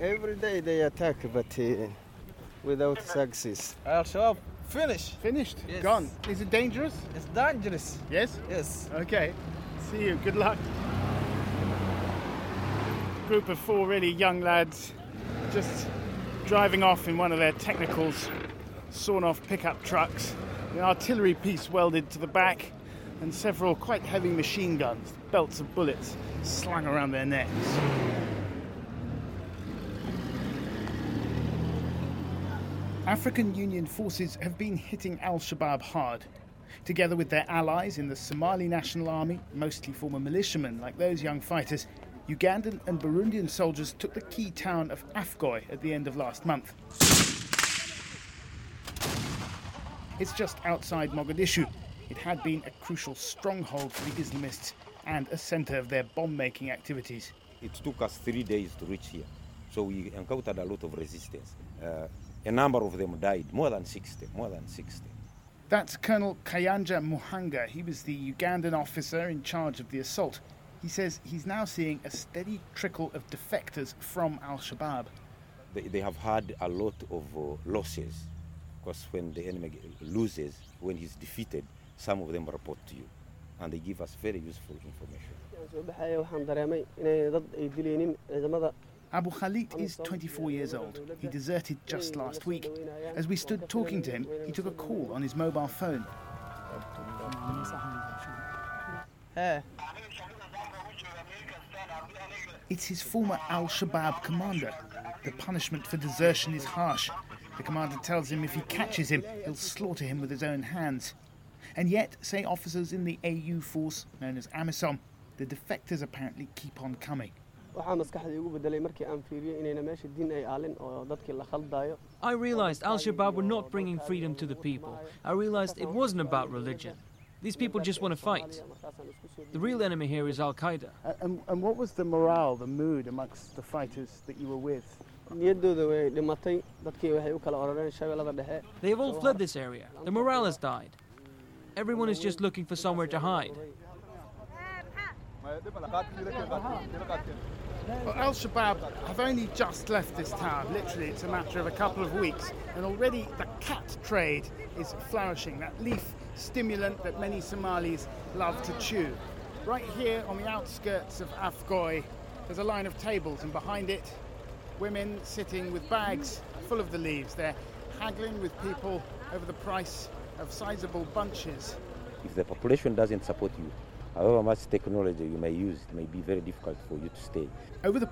Every day they attack, but without success. Al-Shabaab finished. Finished? Yes. Gone. Is it dangerous? It's dangerous. Yes? Yes. Okay. See you. Good luck. Group of 4 really young lads just driving off in one of their technicals, sawn-off pickup trucks, an artillery piece welded to the back, and several quite heavy machine guns, belts of bullets slung around their necks. African Union forces have been hitting Al-Shabaab hard. Together with their allies in the Somali National Army, mostly former militiamen like those young fighters, Ugandan and Burundian soldiers took the key town of Afgoy at the end of last month. It's just outside Mogadishu. It had been a crucial stronghold for the Islamists and a centre of their bomb-making activities. It took us 3 days to reach here, so we encountered a lot of resistance. A number of them died, more than 60. That's Colonel Kayanja Muhanga. He was the Ugandan officer in charge of the assault. He says he's now seeing a steady trickle of defectors from Al-Shabaab. They have had a lot of losses, because when the enemy loses, when he's defeated, some of them report to you, and they give us very useful information. Abu Khalid is 24 years old. He deserted just last week. As we stood talking to him, he took a call on his mobile phone. It's his former Al-Shabaab commander. The punishment for desertion is harsh. The commander tells him if he catches him, he'll slaughter him with his own hands. And yet, say officers in the AU force, known as AMISOM, the defectors apparently keep on coming. I realized Al-Shabaab were not bringing freedom to the people. I realized it wasn't about religion. These people just want to fight. The real enemy here is Al-Qaeda. And what was the morale, the mood amongst the fighters that you were with? They have all fled this area. The morale has died. Everyone is just looking for somewhere to hide. Well, Al-Shabaab have only just left this town. Literally, it's a matter of a couple of weeks. And already the cat trade is flourishing, that leaf stimulant that many Somalis love to chew. Right here on the outskirts of Afgoy, there's a line of tables, and behind it, women sitting with bags full of the leaves. They're haggling with people over the price of sizable bunches. If the population doesn't support you, however much technology you may use, it may be very difficult for you to stay. Over the